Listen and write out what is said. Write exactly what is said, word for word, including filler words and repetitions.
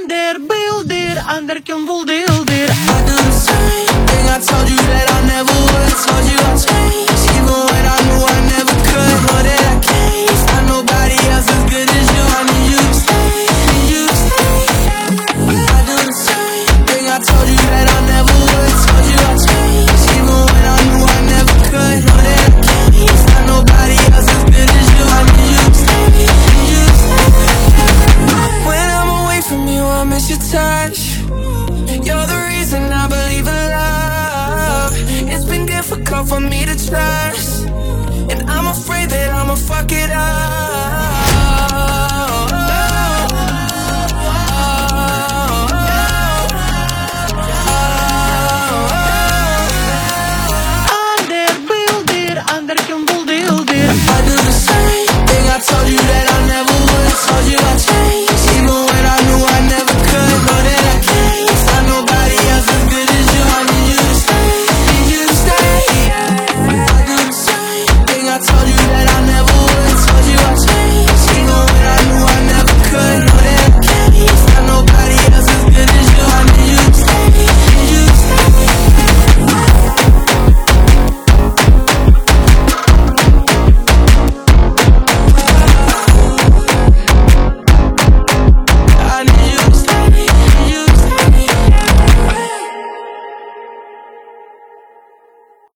der beeldir, ander kan wel deeldir. I do the same thing I told you that I never would. Told you I'd change, even when I knew I never could. Know that I can't find nobody else as good as you. I need you to stay, need you to stay. I do the same thing I told you that I never would. Told you I'd change, even when I knew I never could. Know that I can't find nobody else as good as you. I need you to stay, need you to stay. When I'm away from you, I miss your touch. You're the reason I believe in love. It's been difficult for me to trust, and I'm afraid that I'ma fuck it up.